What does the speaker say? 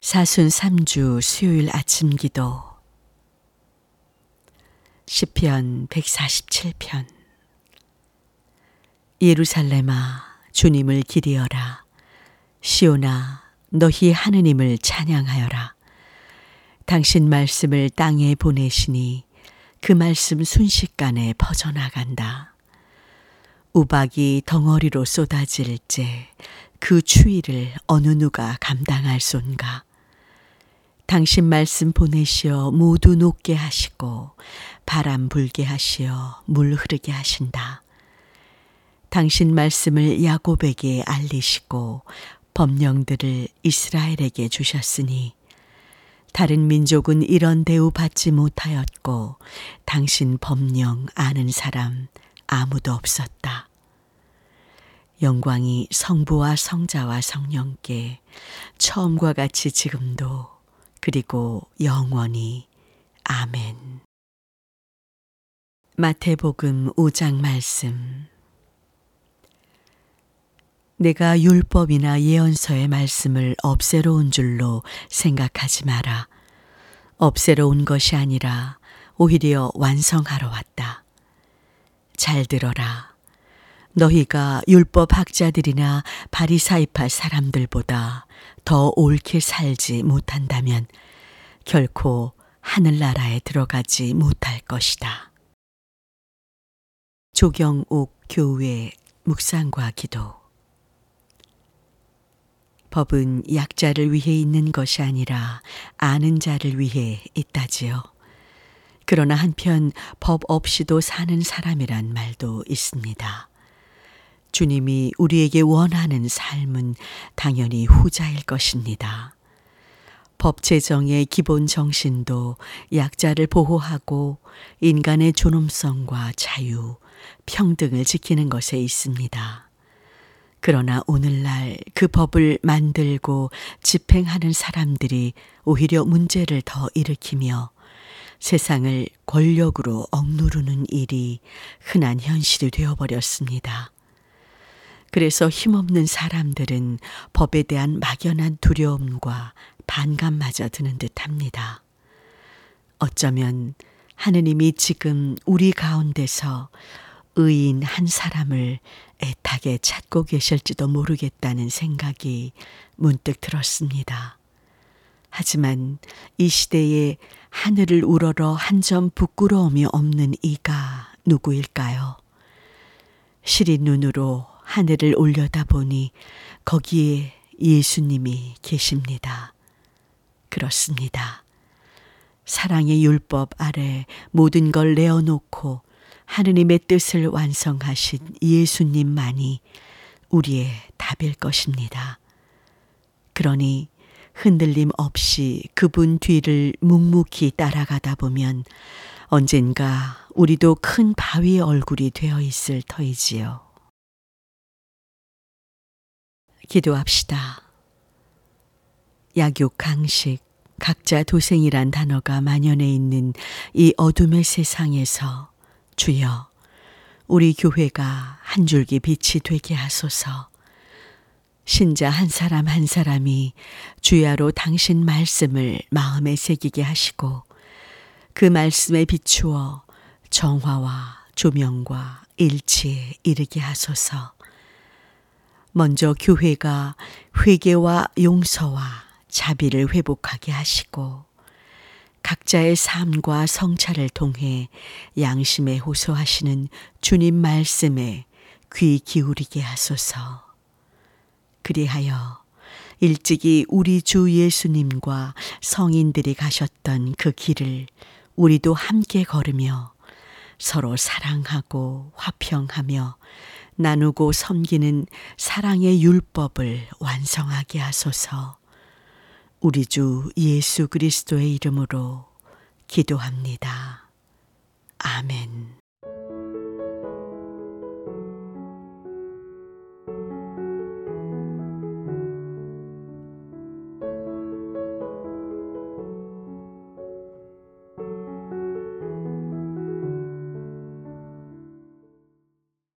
사순 3주 수요일 아침 기도 시편 147편. 예루살렘아, 주님을 기리어라. 시온아, 너희 하느님을 찬양하여라. 당신 말씀을 땅에 보내시니 그 말씀 순식간에 퍼져나간다. 우박이 덩어리로 쏟아질제 그 추위를 어느 누가 감당할 손가. 당신 말씀 보내시어 모두 녹게 하시고 바람 불게 하시어 물 흐르게 하신다. 당신 말씀을 야곱에게 알리시고 법령들을 이스라엘에게 주셨으니 다른 민족은 이런 대우 받지 못하였고 당신 법령 아는 사람 아무도 없었다. 영광이 성부와 성자와 성령께 처음과 같이 지금도 그리고 영원히. 아멘. 마태복음 5장 말씀. 내가 율법이나 예언서의 말씀을 없애러 온 줄로 생각하지 마라. 없애러 온 것이 아니라 오히려 완성하러 왔다. 잘 들어라. 너희가 율법 학자들이나 바리사이파 사람들보다 더 옳게 살지 못한다면 결코 하늘나라에 들어가지 못할 것이다. 조경옥 교회 묵상과 기도. 법은 약자를 위해 있는 것이 아니라 아는 자를 위해 있다지요. 그러나 한편 법 없이도 사는 사람이란 말도 있습니다. 주님이 우리에게 원하는 삶은 당연히 후자일 것입니다. 법 제정의 기본 정신도 약자를 보호하고 인간의 존엄성과 자유, 평등을 지키는 것에 있습니다. 그러나 오늘날 그 법을 만들고 집행하는 사람들이 오히려 문제를 더 일으키며 세상을 권력으로 억누르는 일이 흔한 현실이 되어버렸습니다. 그래서 힘없는 사람들은 법에 대한 막연한 두려움과 반감마저 드는 듯합니다. 어쩌면 하느님이 지금 우리 가운데서 의인 한 사람을 애타게 찾고 계실지도 모르겠다는 생각이 문득 들었습니다. 하지만 이 시대에 하늘을 우러러 한 점 부끄러움이 없는 이가 누구일까요? 시린 눈으로 하늘을 올려다보니 거기에 예수님이 계십니다. 그렇습니다. 사랑의 율법 아래 모든 걸 내어놓고 하느님의 뜻을 완성하신 예수님만이 우리의 답일 것입니다. 그러니 흔들림 없이 그분 뒤를 묵묵히 따라가다 보면 언젠가 우리도 큰 바위의 얼굴이 되어 있을 터이지요. 기도합시다. 약육, 강식, 각자 도생이란 단어가 만연해 있는 이 어둠의 세상에서 주여, 우리 교회가 한 줄기 빛이 되게 하소서. 신자 한 사람 한 사람이 주야로 당신 말씀을 마음에 새기게 하시고 그 말씀에 비추어 정화와 조명과 일치에 이르게 하소서. 먼저 교회가 회개와 용서와 자비를 회복하게 하시고 각자의 삶과 성찰을 통해 양심에 호소하시는 주님 말씀에 귀 기울이게 하소서. 그리하여 일찍이 우리 주 예수님과 성인들이 가셨던 그 길을 우리도 함께 걸으며 서로 사랑하고 화평하며 나누고 섬기는 사랑의 율법을 완성하게 하소서. 우리 주 예수 그리스도의 이름으로 기도합니다. 아멘.